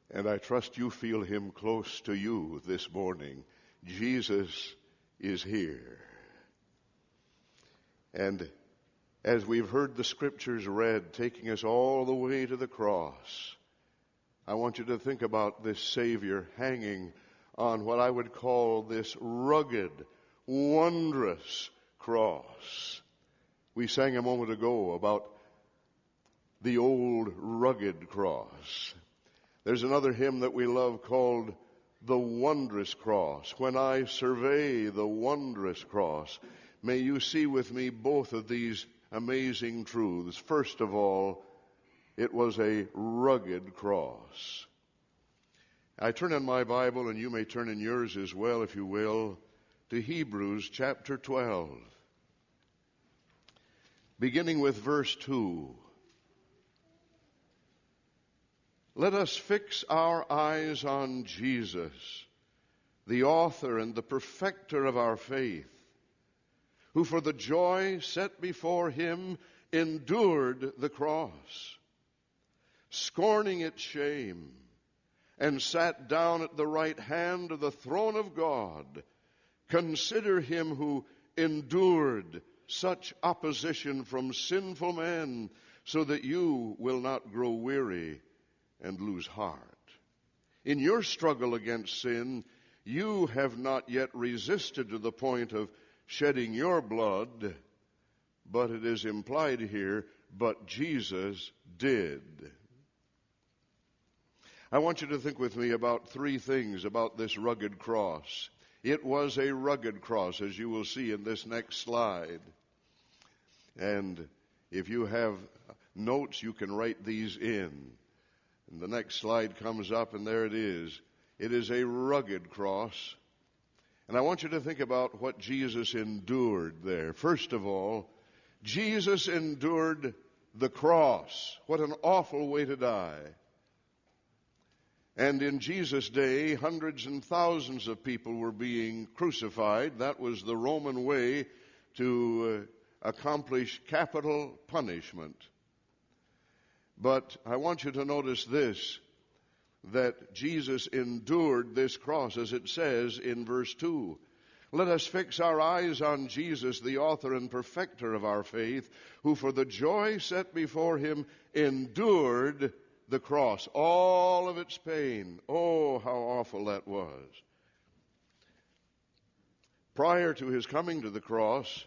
And I trust you feel him close to you this morning. Jesus is here. And as we've heard the scriptures read, taking us all the way to the cross, I want you to think about this Savior hanging on what I would call this rugged, wondrous cross. We sang a moment ago about the old rugged cross. There's another hymn that we love called The Wondrous Cross. When I survey the wondrous cross, may you see with me both of these amazing truths. First of all, it was a rugged cross. I turn in my Bible, and you may turn in yours as well, if you will, to Hebrews chapter 12, beginning with verse 2. Let us fix our eyes on Jesus, the author and the perfecter of our faith, who for the joy set before him endured the cross, scorning its shame, and sat down at the right hand of the throne of God. Consider him who endured such opposition from sinful men, so that you will not grow weary and lose heart. In your struggle against sin, you have not yet resisted to the point of shedding your blood, but it is implied here, but Jesus did. I want you to think with me about three things about this rugged cross. It was a rugged cross, as you will see in this next slide. And if you have notes, you can write these in. And the next slide comes up, and there it is. It is a rugged cross. And I want you to think about what Jesus endured there. First of all, Jesus endured the cross. What an awful way to die. And in Jesus' day, hundreds and thousands of people were being crucified. That was the Roman way to accomplish capital punishment. But I want you to notice this, that Jesus endured this cross, as it says in verse 2. Let us fix our eyes on Jesus, the author and perfecter of our faith, who for the joy set before him endured the cross, all of its pain. Oh, how awful that was. Prior to his coming to the cross,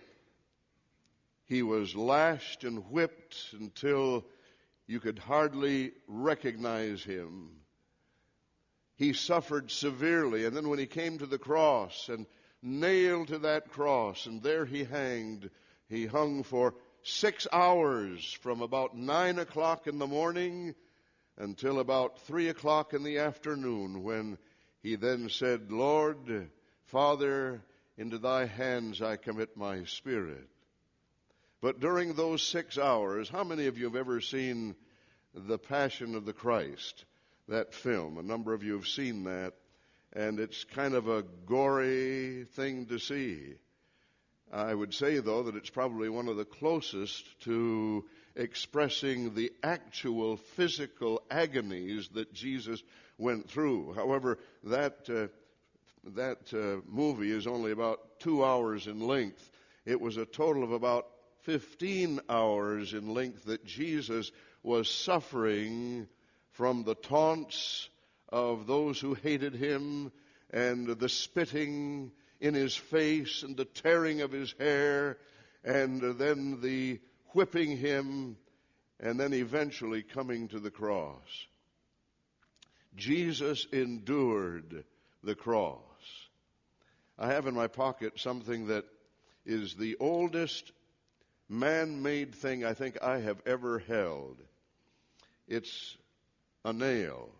he was lashed and whipped until you could hardly recognize him. He suffered severely, and then when he came to the cross and nailed to that cross, and there he hung for 6 hours, from about 9 o'clock in the morning until about 3 o'clock in the afternoon, when he then said, Lord, Father, into thy hands I commit my spirit. But during those 6 hours, how many of you have ever seen The Passion of the Christ, that film? A number of you have seen that, and it's kind of a gory thing to see. I would say, though, that it's probably one of the closest to expressing the actual physical agonies that Jesus went through. However, that movie is only about 2 hours in length. It was a total of about 15 hours in length that Jesus was suffering from the taunts of those who hated him, and the spitting in his face, and the tearing of his hair, and then the whipping him, and then eventually coming to the cross. Jesus endured the cross. I have in my pocket something that is the oldest man-made thing I think I have ever held. It's a nail.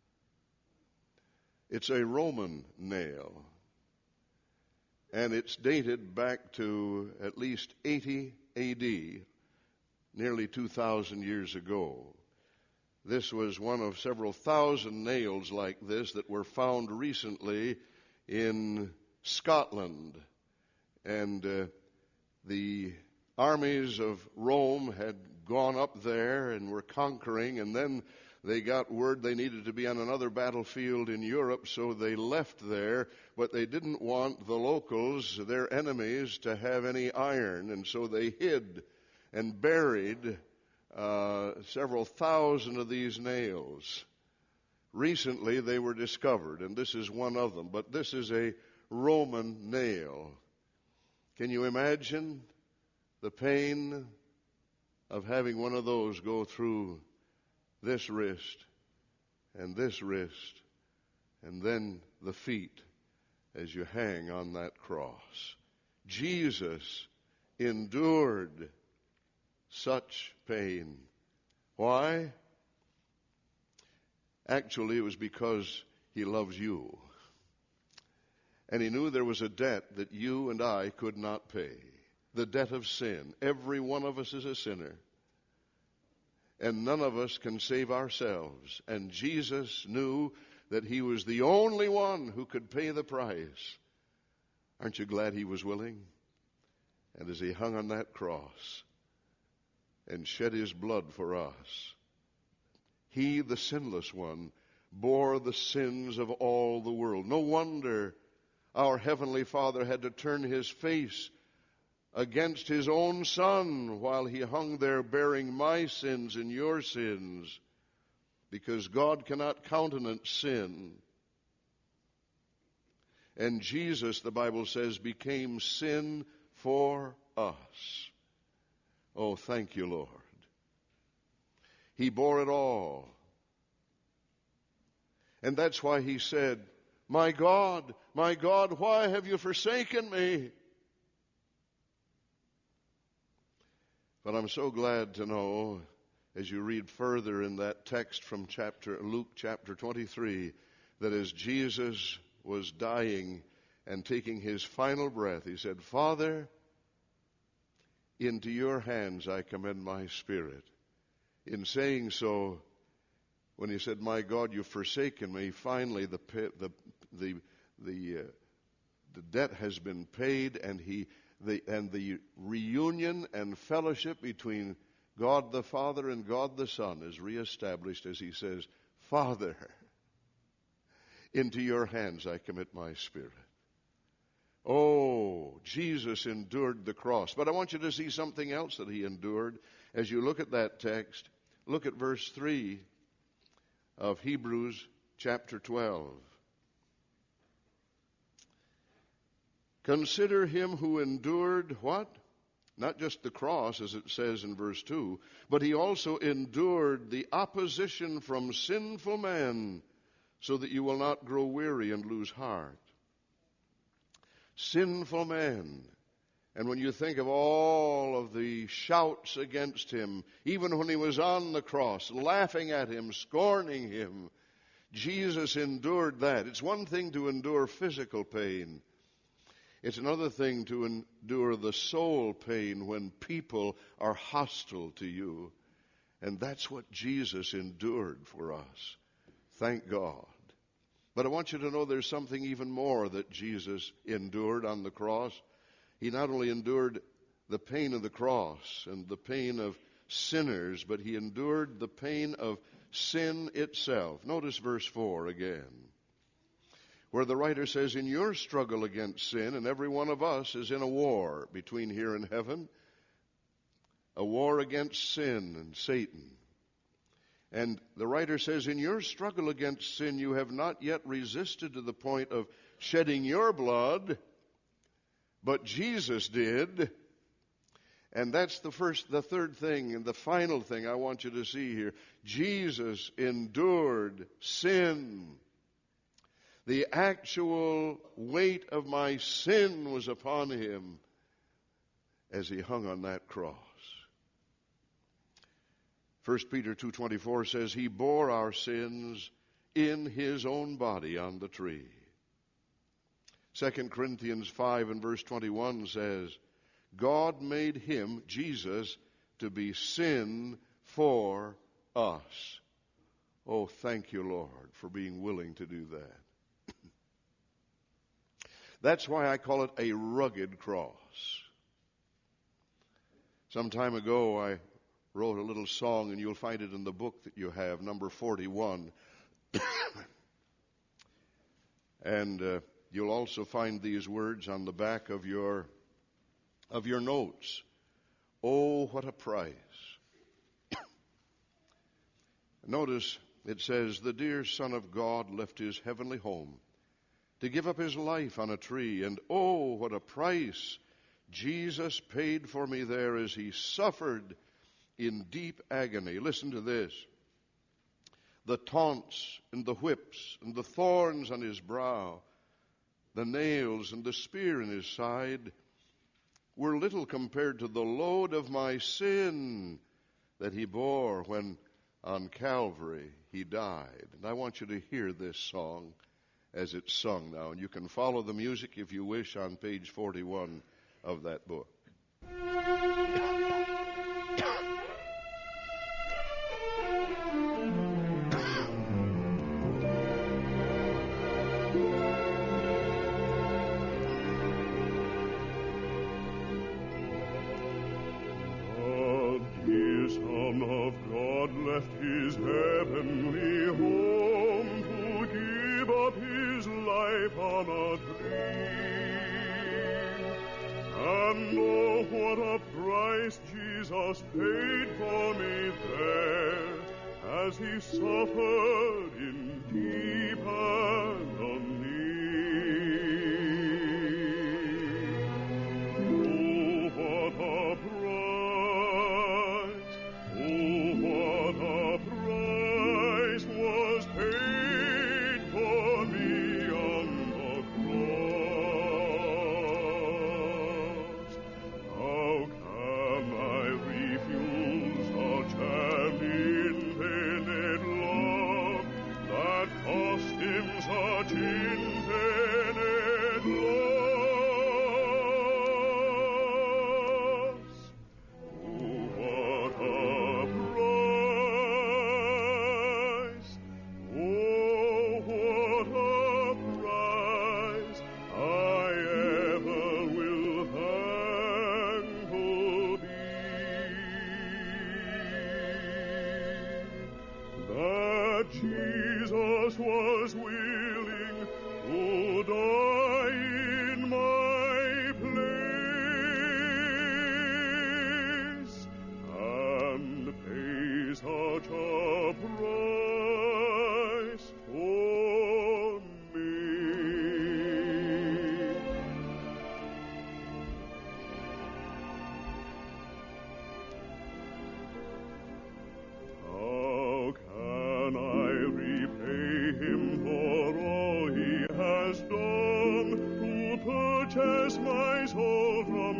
It's a Roman nail. And it's dated back to at least 80 A.D., nearly 2,000 years ago. This was one of several thousand nails like this that were found recently in Scotland. And the armies of Rome had gone up there and were conquering, and then they got word they needed to be on another battlefield in Europe, so they left there, but they didn't want the locals, their enemies, to have any iron, and so they hid and buried several thousand of these nails. Recently they were discovered, and this is one of them, but this is a Roman nail. Can you imagine the pain of having one of those go through this wrist, and then the feet as you hang on that cross? Jesus endured such pain. Why? Actually, it was because he loves you. And he knew there was a debt that you and I could not pay. The debt of sin. Every one of us is a sinner. And none of us can save ourselves. And Jesus knew that he was the only one who could pay the price. Aren't you glad he was willing? And as he hung on that cross and shed his blood for us, he, the sinless one, bore the sins of all the world. No wonder our Heavenly Father had to turn his face against his own Son while he hung there bearing my sins and your sins, because God cannot countenance sin. And Jesus, the Bible says, became sin for us. Oh, thank you, Lord. He bore it all. And that's why he said, my God, why have you forsaken me? But I'm so glad to know, as you read further in that text from Luke chapter 23, that as Jesus was dying and taking his final breath, he said, Father, into your hands I commend my spirit. In saying so, when he said, my God, you've forsaken me, finally the debt has been paid, and the reunion and fellowship between God the Father and God the Son is reestablished as he says, Father, into your hands I commit my spirit. Oh, Jesus endured the cross. But I want you to see something else that he endured. As you look at that text, look at verse 3 of Hebrews chapter 12. Consider him who endured what? Not just the cross, as it says in verse 2, but he also endured the opposition from sinful men, so that you will not grow weary and lose heart. Sinful men. And when you think of all of the shouts against him, even when he was on the cross, laughing at him, scorning him, Jesus endured that. It's one thing to endure physical pain. It's another thing to endure the soul pain when people are hostile to you. And that's what Jesus endured for us. Thank God. But I want you to know there's something even more that Jesus endured on the cross. He not only endured the pain of the cross and the pain of sinners, but he endured the pain of sin itself. Notice verse 4 again, where the writer says, in your struggle against sin, and every one of us is in a war between here and heaven, a war against sin and Satan. And the writer says, in your struggle against sin, you have not yet resisted to the point of shedding your blood, but Jesus did. And that's the third thing, and the final thing I want you to see here. Jesus endured sin. The actual weight of my sin was upon him as he hung on that cross. 1 Peter 2:24 says, he bore our sins in his own body on the tree. 2 Corinthians 5 and verse 21 says, God made him, Jesus, to be sin for us. Oh, thank you, Lord, for being willing to do that. That's why I call it a rugged cross. Some time ago, I wrote a little song, and you'll find it in the book that you have, number 41. And you'll also find these words on the back of your notes. Oh, what a price. Notice it says, the dear Son of God left his heavenly home to give up his life on a tree. And oh, what a price Jesus paid for me there as he suffered in deep agony. Listen to this. The taunts and the whips and the thorns on his brow, the nails and the spear in his side were little compared to the load of my sin that he bore when on Calvary he died. And I want you to hear this song as it's sung now. And you can follow the music if you wish on page 41 of that book. Left his heavenly home to give up his life on a tree. And oh, what a price Jesus paid for me there, as he suffered in deep agony. Oh, what a price! Oh, what a price was paid for me on the cross. How can I refuse such an infinite love that cost him such infinite loss? Oh, what a price! Oh, what a price! I ever will thankful be that Jesus was willing to die in my place and pay such a price for me. How can I repay him for all he has done to purchase my soul from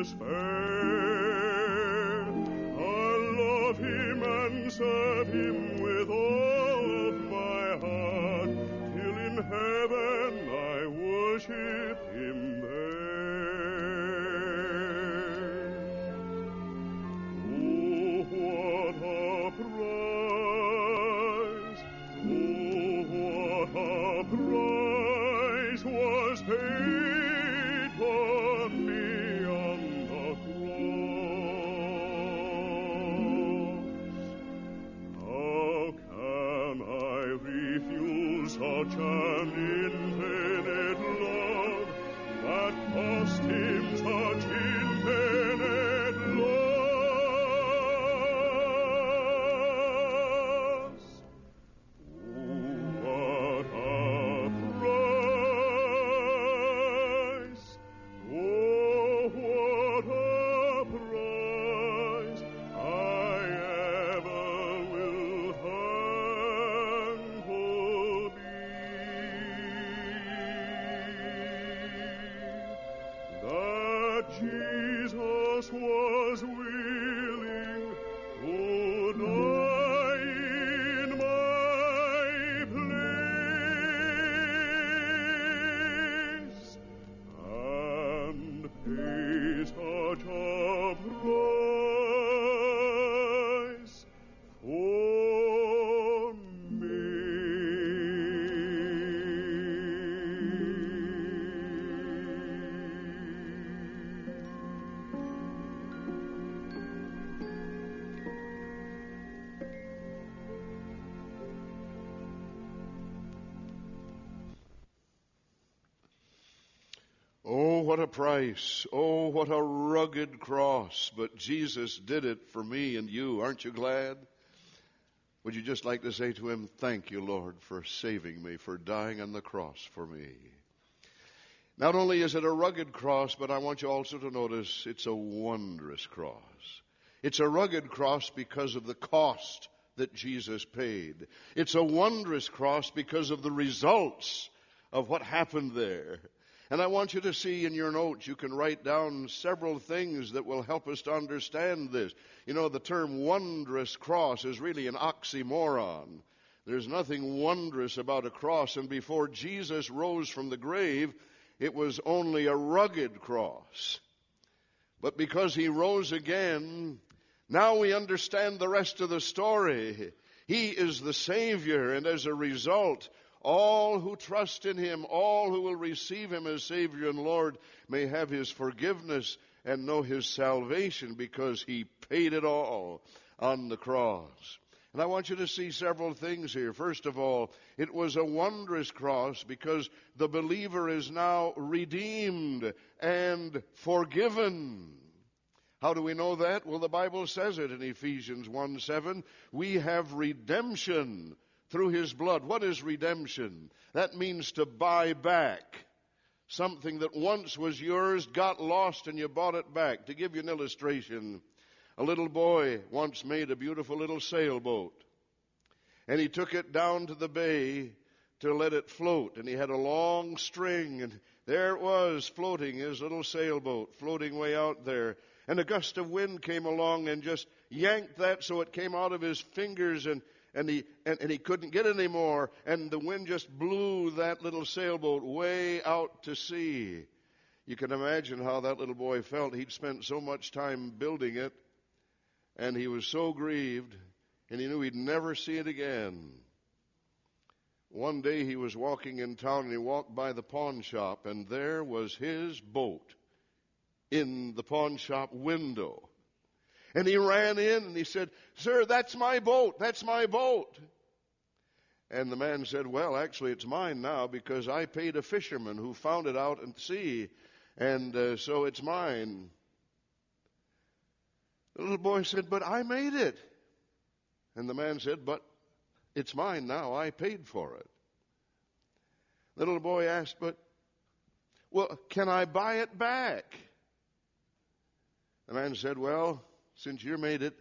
despair? I'll love him and serve him with all of my heart, till in heaven I worship him there. Oh, what a price! Oh, what a price was paid for me on the cross. How can I refuse such an infinite love that cost him such infinite loss? Oh, what a price! what a price. Oh, what a rugged cross. But Jesus did it for me and you. Aren't you glad? Would you just like to say to him, thank you, Lord, for saving me, for dying on the cross for me. Not only is it a rugged cross, but I want you also to notice it's a wondrous cross. It's a rugged cross because of the cost that Jesus paid. It's a wondrous cross because of the results of what happened there. And I want you to see in your notes, you can write down several things that will help us to understand this. You know, the term wondrous cross is really an oxymoron. There's nothing wondrous about a cross. And before Jesus rose from the grave, it was only a rugged cross. But because he rose again, now we understand the rest of the story. He is the Savior, and as a result, all who trust in him, all who will receive him as Savior and Lord, may have his forgiveness and know his salvation because he paid it all on the cross. And I want you to see several things here. First of all, it was a wondrous cross because the believer is now redeemed and forgiven. How do we know that? Well, the Bible says it in Ephesians 1:7. We have redemption through his blood. What is redemption? That means to buy back. Something that once was yours got lost and you bought it back. To give you an illustration, a little boy once made a beautiful little sailboat. And he took it down to the bay to let it float. And he had a long string, and there it was floating, his little sailboat, floating way out there. And a gust of wind came along and just yanked that so it came out of his fingers, and he couldn't get any more, and the wind just blew that little sailboat way out to sea. You can imagine how that little boy felt. He'd spent so much time building it, and he was so grieved, and he knew he'd never see it again. One day he was walking in town, and he walked by the pawn shop, and there was his boat in the pawn shop window. And he ran in and he said, "Sir, that's my boat. That's my boat." And the man said, "Well, actually, it's mine now because I paid a fisherman who found it out at sea. And so it's mine." The little boy said, "But I made it." And the man said, "But it's mine now. I paid for it." The little boy asked, "Well, can I buy it back?" The man said, "Well, since you made it,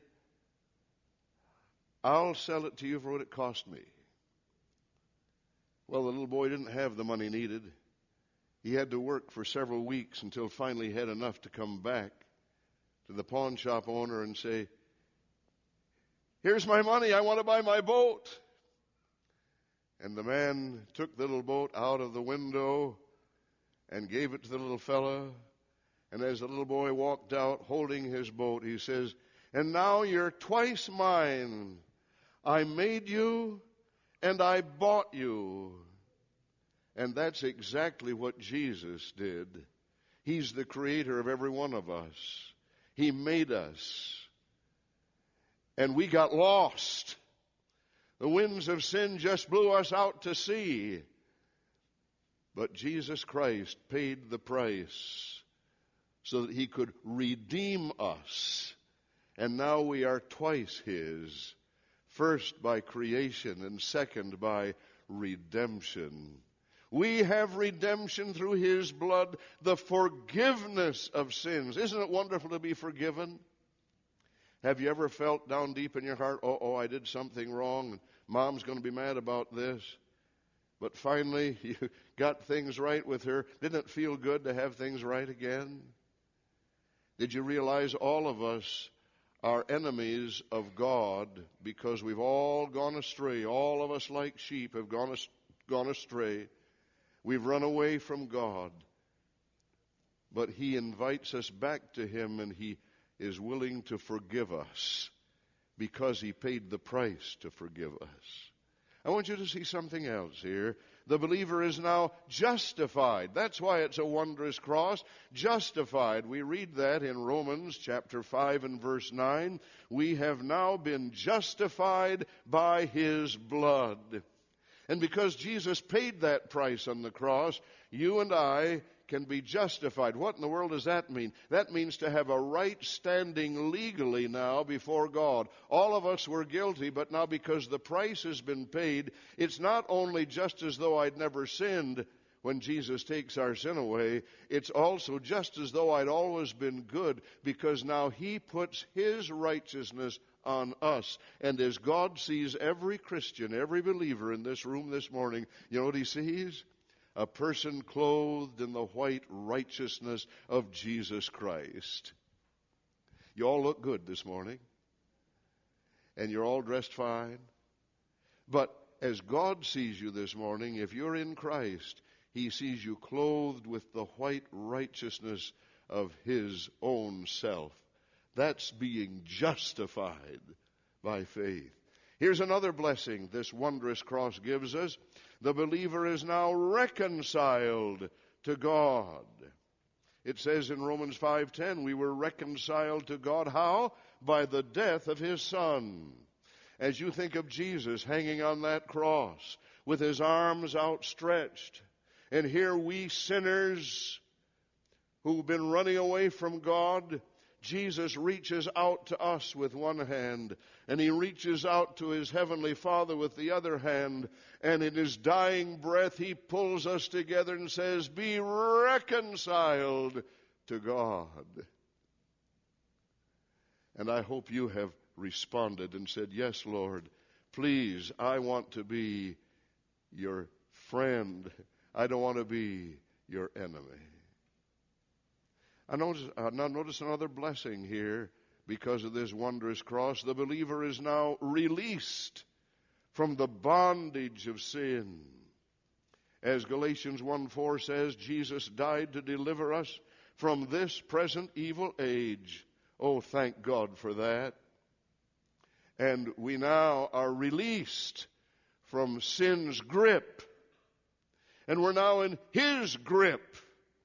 I'll sell it to you for what it cost me." Well, the little boy didn't have the money needed. He had to work for several weeks until finally he had enough to come back to the pawn shop owner and say, "Here's my money. I want to buy my boat." And the man took the little boat out of the window and gave it to the little fella. And as the little boy walked out holding his boat, he says, "And now you're twice mine. I made you and I bought you." And that's exactly what Jesus did. He's the creator of every one of us. He made us. And we got lost. The winds of sin just blew us out to sea. But Jesus Christ paid the price so that he could redeem us. And now we are twice his. First by creation and second by redemption. We have redemption through his blood, the forgiveness of sins. Isn't it wonderful to be forgiven? Have you ever felt down deep in your heart, I did something wrong, and Mom's going to be mad about this? But finally, you got things right with her. Didn't it feel good to have things right again? Did you realize all of us are enemies of God because we've all gone astray? All of us, like sheep, have gone astray. We've run away from God. But he invites us back to him, and he is willing to forgive us because he paid the price to forgive us. I want you to see something else here. The believer is now justified. That's why it's a wondrous cross. Justified. We read that in Romans chapter 5 and verse 9. We have now been justified by his blood. And because Jesus paid that price on the cross, you and I can be justified. What in the world does that mean? That means to have a right standing legally now before God. All of us were guilty, but now because the price has been paid, it's not only just as though I'd never sinned when Jesus takes our sin away, it's also just as though I'd always been good, because now He puts His righteousness on us. And as God sees every Christian, every believer in this room this morning, you know what He sees? A person clothed in the white righteousness of Jesus Christ. You all look good this morning, and you're all dressed fine. But as God sees you this morning, if you're in Christ, He sees you clothed with the white righteousness of His own self. That's being justified by faith. Here's another blessing this wondrous cross gives us. The believer is now reconciled to God. It says in Romans 5:10, we were reconciled to God. How? By the death of His Son. As you think of Jesus hanging on that cross with His arms outstretched, and here we sinners who've been running away from God, Jesus reaches out to us with one hand, and He reaches out to His Heavenly Father with the other hand, and in His dying breath He pulls us together and says, be reconciled to God. And I hope you have responded and said, yes, Lord, please, I want to be your friend. I don't want to be your enemy. Now notice another blessing here because of this wondrous cross. The believer is now released from the bondage of sin. As Galatians 1:4 says, Jesus died to deliver us from this present evil age. Oh, thank God for that. And we now are released from sin's grip. And we're now in His grip.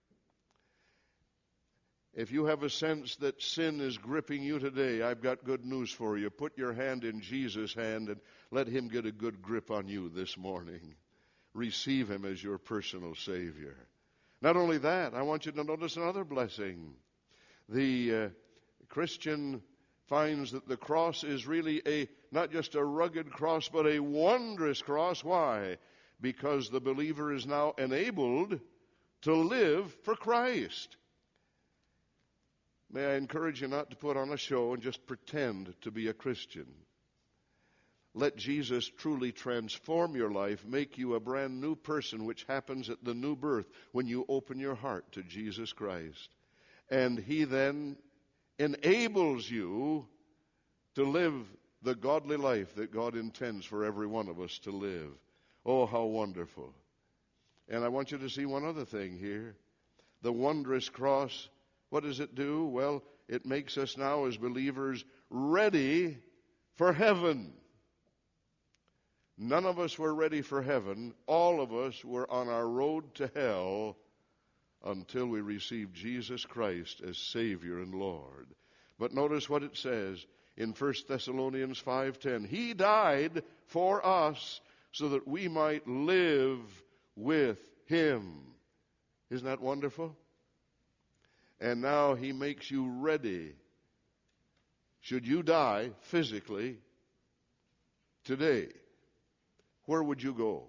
If you have a sense that sin is gripping you today, I've got good news for you. Put your hand in Jesus' hand and let Him get a good grip on you this morning. Receive Him as your personal Savior. Not only that, I want you to notice another blessing. The Christian finds that the cross is really not just a rugged cross, but a wondrous cross. Why? Because the believer is now enabled to live for Christ. May I encourage you not to put on a show and just pretend to be a Christian. Let Jesus truly transform your life, make you a brand new person, which happens at the new birth when you open your heart to Jesus Christ. And He then enables you to live the godly life that God intends for every one of us to live. Oh, how wonderful. And I want you to see one other thing here. The wondrous cross, what does it do? Well, it makes us now as believers ready for heaven. None of us were ready for heaven. All of us were on our road to hell until we received Jesus Christ as Savior and Lord. But notice what it says in 1 Thessalonians 5:10. He died for us so that we might live with Him. Isn't that wonderful? And now He makes you ready. Should you die physically today, where would you go?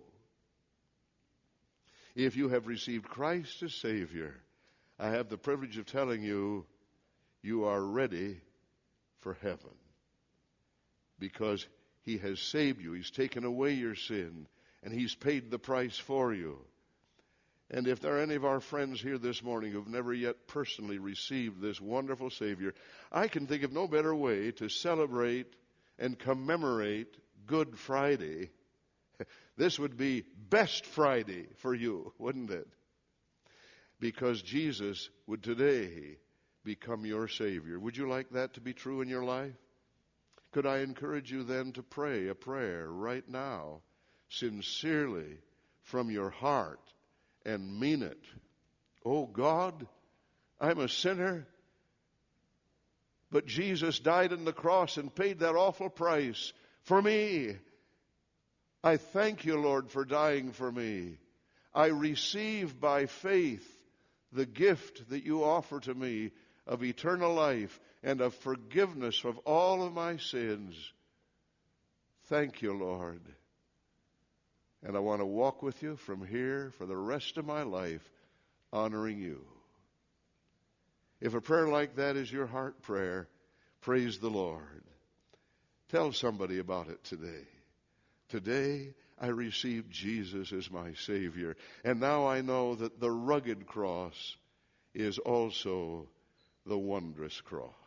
If you have received Christ as Savior, I have the privilege of telling you, you are ready for heaven. Because He has saved you. He's taken away your sin. And He's paid the price for you. And if there are any of our friends here this morning who've never yet personally received this wonderful Savior, I can think of no better way to celebrate and commemorate Good Friday. This would be Best Friday for you, wouldn't it? Because Jesus would today become your Savior. Would you like that to be true in your life? Could I encourage you then to pray a prayer right now, sincerely, from your heart, and mean it? Oh God, I'm a sinner, but Jesus died on the cross and paid that awful price for me. I thank you, Lord, for dying for me. I receive by faith the gift that you offer to me of eternal life and of forgiveness of all of my sins. Thank you, Lord. And I want to walk with you from here for the rest of my life, honoring you. If a prayer like that is your heart prayer, praise the Lord. Tell somebody about it today. Today, I received Jesus as my Savior. And now I know that the rugged cross is also the wondrous cross.